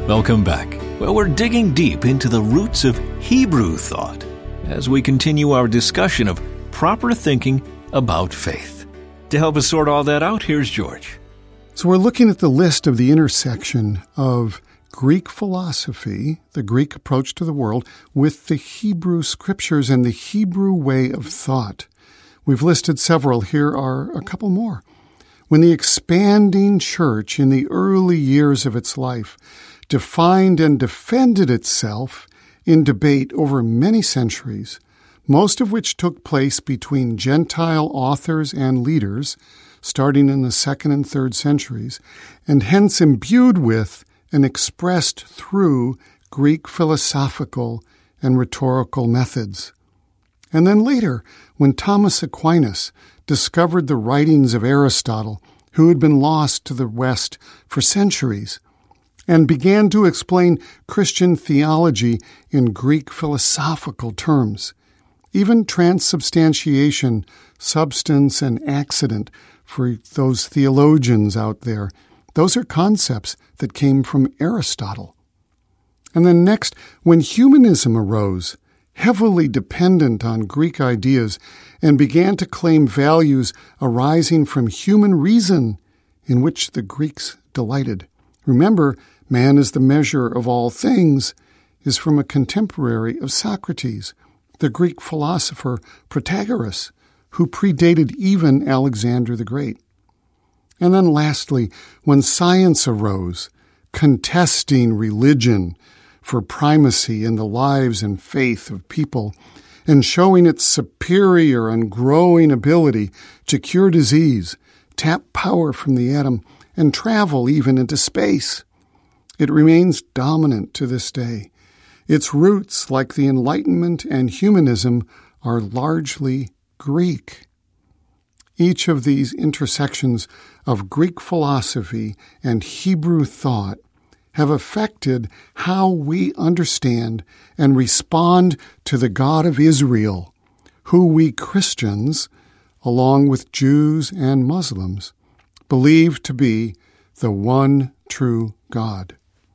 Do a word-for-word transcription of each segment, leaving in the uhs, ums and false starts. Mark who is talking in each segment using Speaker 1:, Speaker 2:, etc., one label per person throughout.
Speaker 1: Welcome back. Well, we're digging deep into the roots of Hebrew thought as we continue our discussion of proper thinking about faith. To help us sort all that out, here's George.
Speaker 2: So we're looking at the list of the intersection of Greek philosophy, the Greek approach to the world, with the Hebrew scriptures and the Hebrew way of thought. We've listed several. Here are a couple more. When the expanding church in the early years of its life defined and defended itself in debate over many centuries, most of which took place between Gentile authors and leaders, starting in the second and third centuries, and hence imbued with and expressed through Greek philosophical and rhetorical methods. And then later, when Thomas Aquinas discovered the writings of Aristotle, who had been lost to the West for centuries, and began to explain Christian theology in Greek philosophical terms. Even transubstantiation, substance, and accident for those theologians out there, those are concepts that came from Aristotle. And then next, when humanism arose, heavily dependent on Greek ideas, and began to claim values arising from human reason in which the Greeks delighted. Remember, man is the measure of all things is from a contemporary of Socrates, the Greek philosopher Protagoras, who predated even Alexander the Great. And then lastly, when science arose, contesting religion for primacy in the lives and faith of people, and showing its superior and growing ability to cure disease, tap power from the atom, and travel even into space. It remains dominant to this day. Its roots, like the Enlightenment and humanism, are largely Greek. Each of these intersections of Greek philosophy and Hebrew thought have affected how we understand and respond to the God of Israel, who we Christians, along with Jews and Muslims, believe to be the one true God.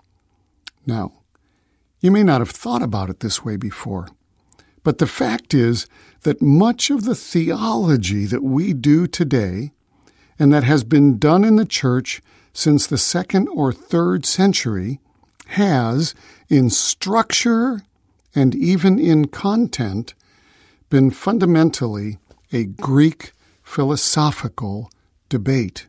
Speaker 2: Now, you may not have thought about it this way before, but the fact is that much of the theology that we do today, and that has been done in the church since the second or third century, has, in structure and even in content, been fundamentally a Greek philosophical debate.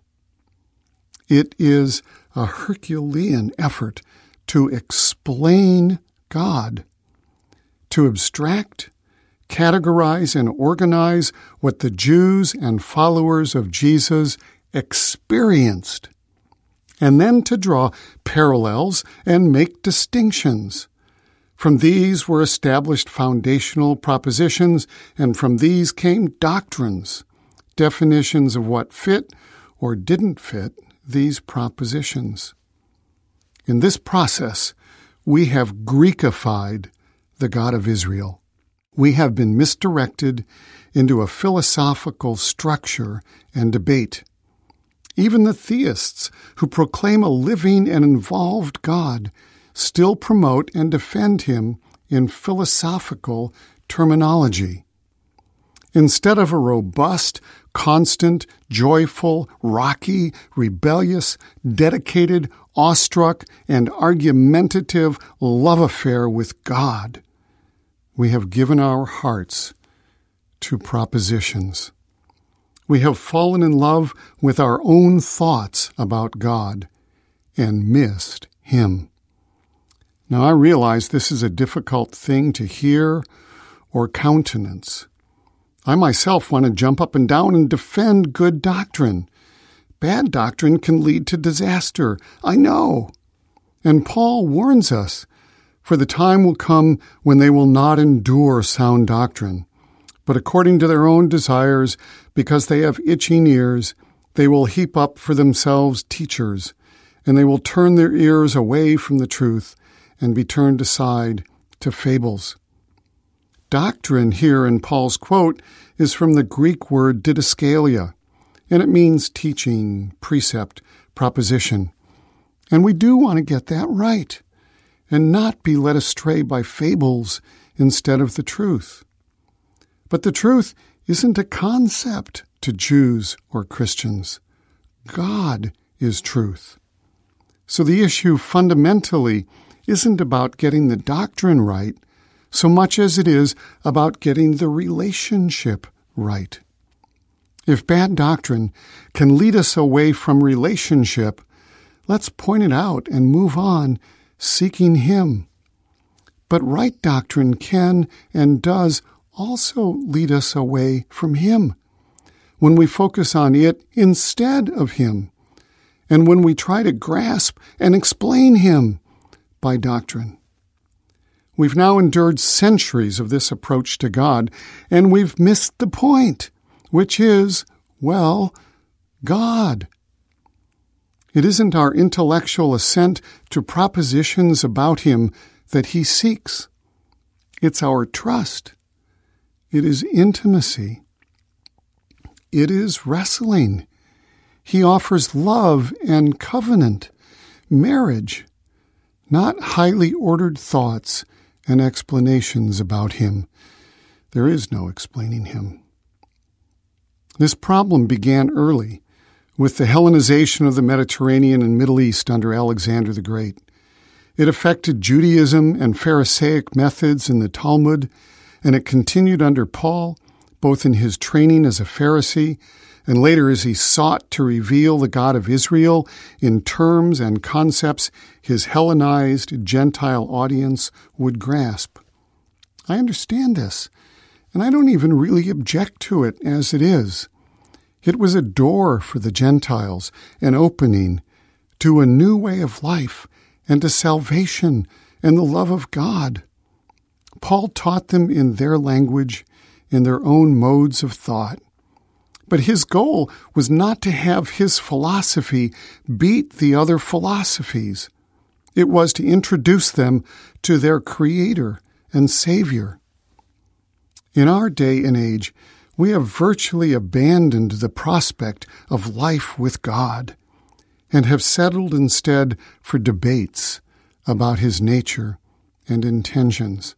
Speaker 2: It is a Herculean effort to explain God, to abstract, categorize, and organize what the Jews and followers of Jesus experienced, and then to draw parallels and make distinctions. From these were established foundational propositions, and from these came doctrines, definitions of what fit or didn't fit these propositions. In this process, we have Greekified the God of Israel. We have been misdirected into a philosophical structure and debate. Even the theists who proclaim a living and involved God still promote and defend him in philosophical terminology. Instead of a robust, constant, joyful, rocky, rebellious, dedicated, awestruck, and argumentative love affair with God, we have given our hearts to propositions. We have fallen in love with our own thoughts about God and missed him. Now, I realize this is a difficult thing to hear or countenance. I myself want to jump up and down and defend good doctrine. Bad doctrine can lead to disaster, I know. And Paul warns us, for the time will come when they will not endure sound doctrine, but according to their own desires, because they have itching ears, they will heap up for themselves teachers, and they will turn their ears away from the truth and be turned aside to fables. Doctrine here in Paul's quote is from the Greek word didaskalia, and it means teaching, precept, proposition. And we do want to get that right. and not be led astray by fables instead of the truth. But the truth isn't a concept to Jews or Christians. God is truth. So the issue fundamentally isn't about getting the doctrine right so much as it is about getting the relationship right. If bad doctrine can lead us away from relationship, let's point it out and move on, seeking Him. But right doctrine can and does also lead us away from Him when we focus on it instead of Him, and when we try to grasp and explain Him by doctrine. We've now endured centuries of this approach to God, and we've missed the point, which is, well, God. It isn't our intellectual assent to propositions about Him that He seeks. It's our trust. It is intimacy. It is wrestling. He offers love and covenant, marriage, not highly ordered thoughts and explanations about Him. There is no explaining Him. This problem began early with the Hellenization of the Mediterranean and Middle East under Alexander the Great. It affected Judaism and Pharisaic methods in the Talmud, and it continued under Paul, both in his training as a Pharisee and later as he sought to reveal the God of Israel in terms and concepts his Hellenized Gentile audience would grasp. I understand this, and I don't even really object to it as it is. It was a door for the Gentiles, an opening to a new way of life and to salvation and the love of God. Paul taught them in their language, in their own modes of thought. But his goal was not to have his philosophy beat the other philosophies. It was to introduce them to their Creator and Savior. In our day and age, we have virtually abandoned the prospect of life with God and have settled instead for debates about His nature and intentions.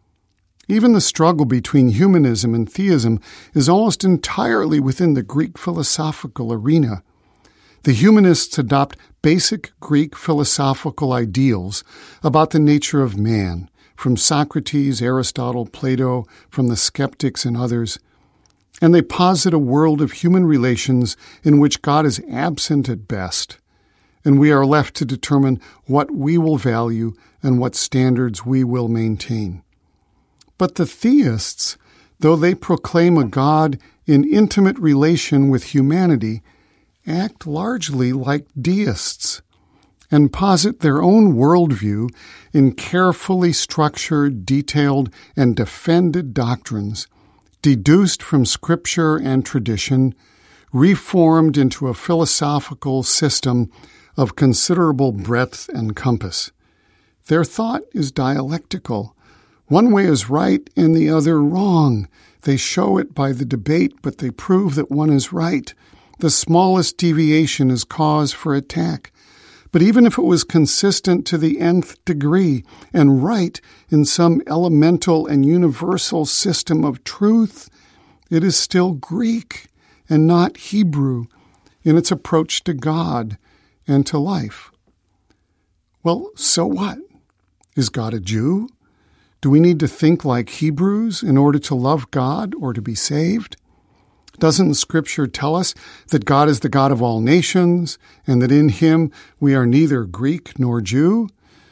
Speaker 2: Even the struggle between humanism and theism is almost entirely within the Greek philosophical arena. The humanists adopt basic Greek philosophical ideals about the nature of man, from Socrates, Aristotle, Plato, from the skeptics and others, and they posit a world of human relations in which God is absent at best, and we are left to determine what we will value and what standards we will maintain. But the theists, though they proclaim a God in intimate relation with humanity, act largely like deists and posit their own worldview in carefully structured, detailed, and defended doctrines, deduced from Scripture and tradition, reformed into a philosophical system of considerable breadth and compass. Their thought is dialectical. One way is right and the other wrong. They show it by the debate, but they prove that one is right. The smallest deviation is cause for attack. But even if it was consistent to the nth degree and right in some elemental and universal system of truth, it is still Greek and not Hebrew in its approach to God and to life. Well, so what? Is God a Jew? Do we need to think like Hebrews in order to love God or to be saved? Doesn't Scripture tell us that God is the God of all nations and that in Him we are neither Greek nor Jew?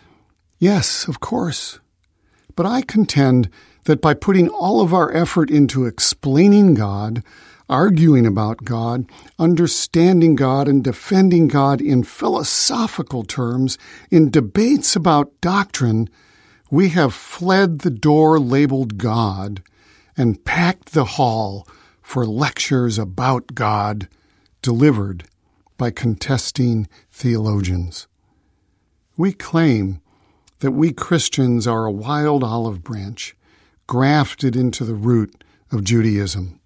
Speaker 2: Yes, of course. But I contend that by putting all of our effort into explaining God, arguing about God, understanding God, and defending God in philosophical terms, in debates about doctrine, we have fled the door labeled God and packed the hall for lectures about God delivered by contesting theologians. We claim that we Christians are a wild olive branch grafted into the root of Judaism.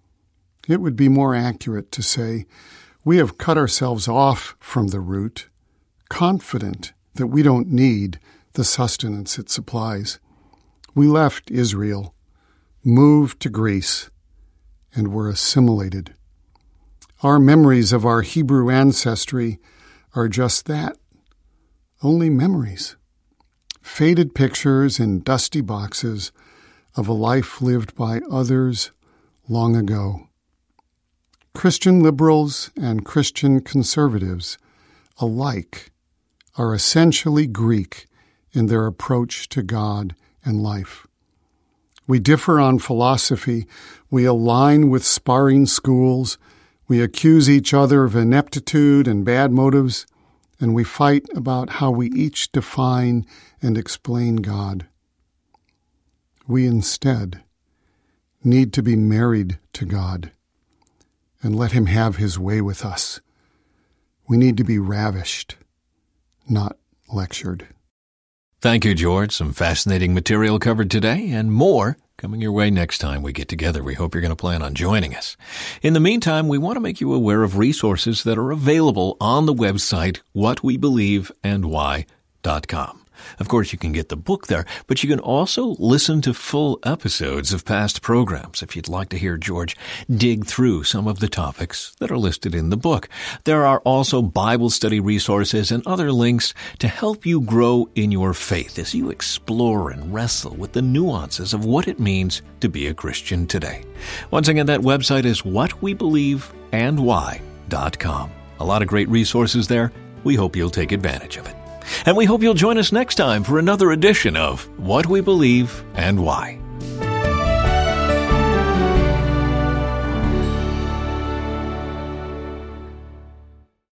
Speaker 2: It would be more accurate to say we have cut ourselves off from the root, confident that we don't need the sustenance it supplies. We left Israel, moved to Greece, and were assimilated. Our memories of our Hebrew ancestry are just that, only memories. Faded pictures in dusty boxes of a life lived by others long ago. Christian liberals and Christian conservatives alike are essentially Greek in their approach to God and life. We differ on philosophy, we align with sparring schools, we accuse each other of ineptitude and bad motives, and we fight about how we each define and explain God. We instead need to be married to God and let Him have His way with us. We need to be ravished, not lectured.
Speaker 1: Thank you, George. Some fascinating material covered today and more coming your way next time we get together. We hope you're going to plan on joining us. In the meantime, we want to make you aware of resources that are available on the website what we believe and why dot com. Of course, you can get the book there, but you can also listen to full episodes of past programs if you'd like to hear George dig through some of the topics that are listed in the book. There are also Bible study resources and other links to help you grow in your faith as you explore and wrestle with the nuances of what it means to be a Christian today. Once again, that website is what we believe and why dot com. A lot of great resources there. We hope you'll take advantage of it. And we hope you'll join us next time for another edition of What We Believe and Why.